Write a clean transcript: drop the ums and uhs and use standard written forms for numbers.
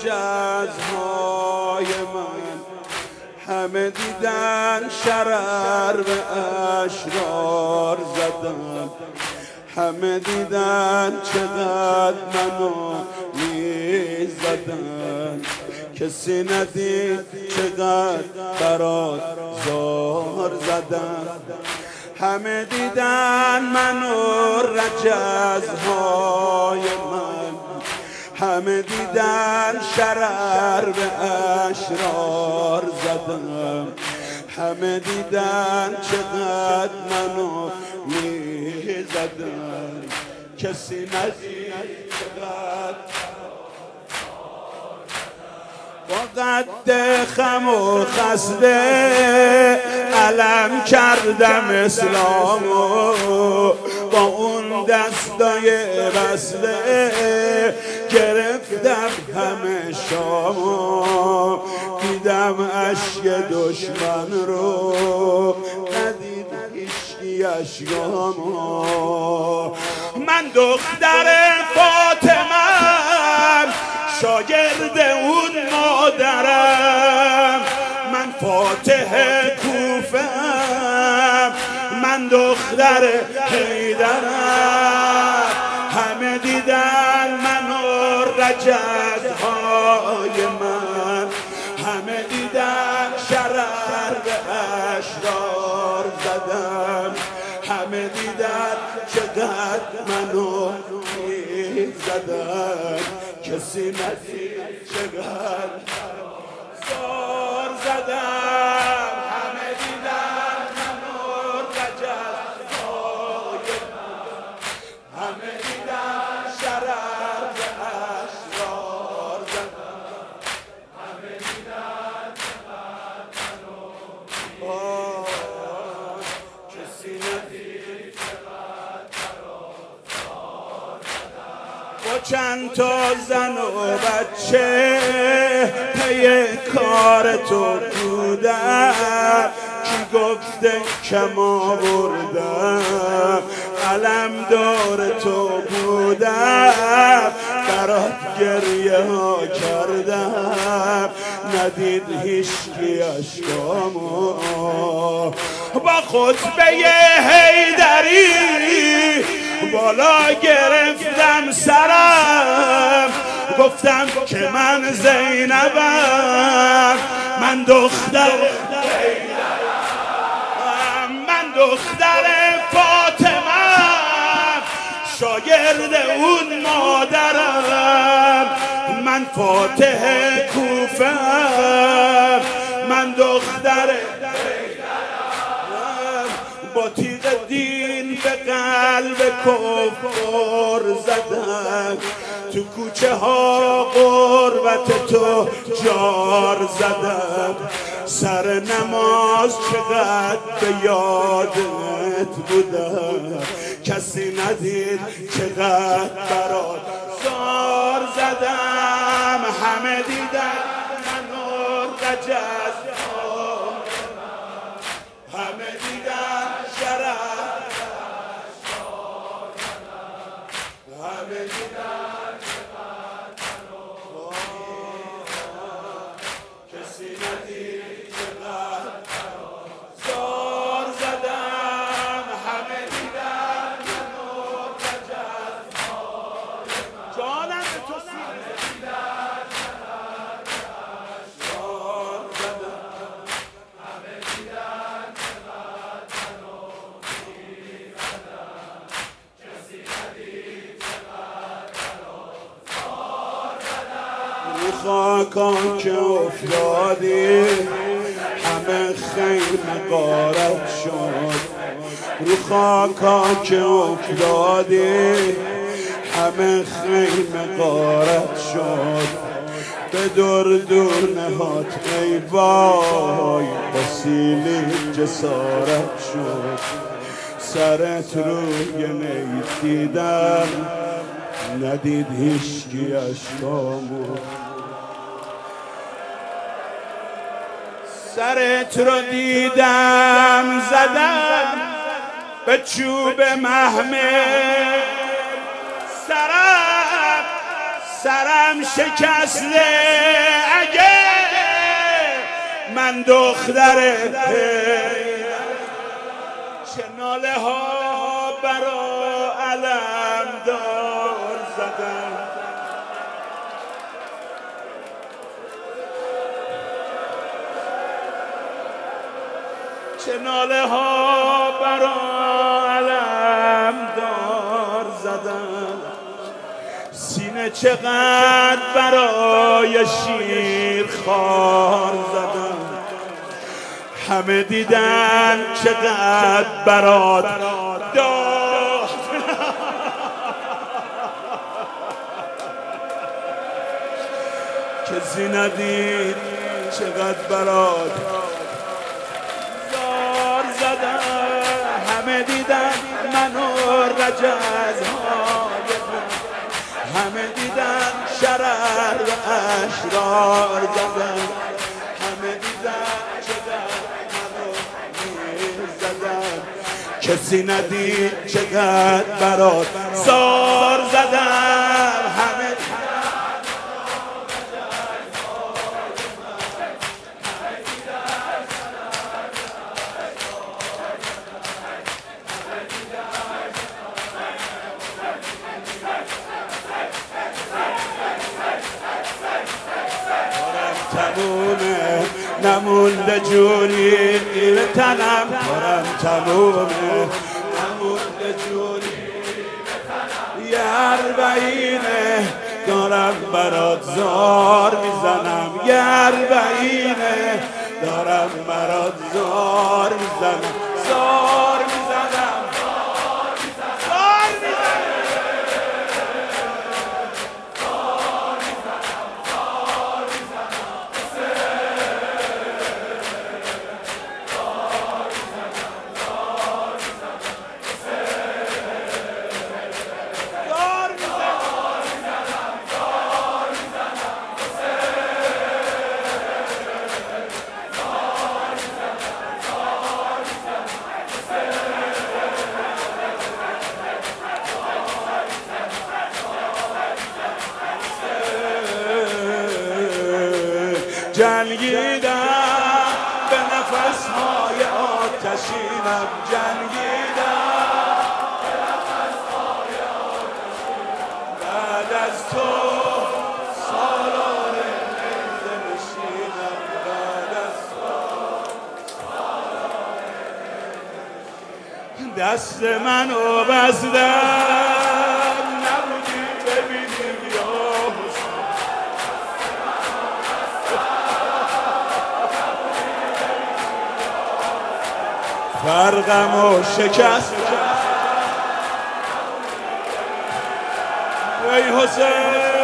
رجزهای من، همه دیدن شرر به اشرار زدن، همه دیدن چقدر منو میزدن، کسی ندید چقدر برات زار زدن، همه دیدن منو رجزهای من، همه دیدن شرر به اشرار زدم، همه دیدن چقدر منو میزدن، کسی ندید چقدر با قد خم و خسته علم کردم اسلامو، با اون دستای بسته گرفتم همه شامو، دیدم اشک دشمن رو ندید هیچکی اشکامو، من دختر فاطمه‌ام شاگرد اون مادرم، من فاتح کوفه‌ام، من دختر حیدرم، همه دیدن منو رجزهای من، همه دیدن شرر به اشرار زدم، همه دیدن چقدر منو میزدن، کسی ندید چقدر زار زدم، همه دیدن منو رجزهای من، همه دیدن شرر به اشرار زدم، همه دیدن چقدر منو کسی ندید با چند تا زن و بچه پی کار تو بودم، کی گفته کم آوردم، علم دار تو بودم، برات گریه ها کردم، ندید هیچکی اشکامو، با خطبه حیدری بالا گرفتم سرم، گفتم که من زینبم، من دختر حیدرم، من دختر فاطمه‌ام شاگرد اون مادرم، من فاتح کوفه‌ام، من دختر حیدرم، با تیغ دین به قلب کفار زدم، تو کوچه ها غربت تو جار زدم، سر نماز چقدر به یادت بودم، کسی ندید چقدر برات زار زدم، همه دیدن منو رجزهای من، همه دیدن شرر همه دیدن کسی ندید چقدر زار زدم، همه دیدن منو رجزهای من، جانم تو دیدن زار زدم، همه دیدن چقدر منو میزدم، کسی ندید رو خاکا که افتادی همه خیمه غارت شد، رو خاکا که افتادی همه خیمه غارت شد، به دور دور نهاد ای وای وسیله جسارت شد، سرت روی نید دیدم ندید هیچکی اشکامو، سرت رو دیدم زدم به چوب محمل، سرم شکسته اگه من دختر چه ناله ها برا علم دار زدم چه ناله ها برا علم دار زدم سینه چقدر برای شیر خار زدم همه دیدن چقدر برات داد کسی ندید چقدر برات زار زدم همه دیدن منو رجزهای همه دیدن شرر و اشرار زدن همه دیدن کسی ندید چقدر برات زار زدم همه تمومه نمونده جوری به تنم کارم تمومه نمونده جوری یه اربعینه دارم برات زار میزنم یه اربعینه دارم برات زار میزنم زار میزنم زار میزنم جنگیدم به نفسهای آتشینم جنگیدم به نفسهای آتشینم بعد از تو سالار نیزه نشینم بعد از تو دست منو بستم نبودی ببینیم یا فرقمو شکست ای حسین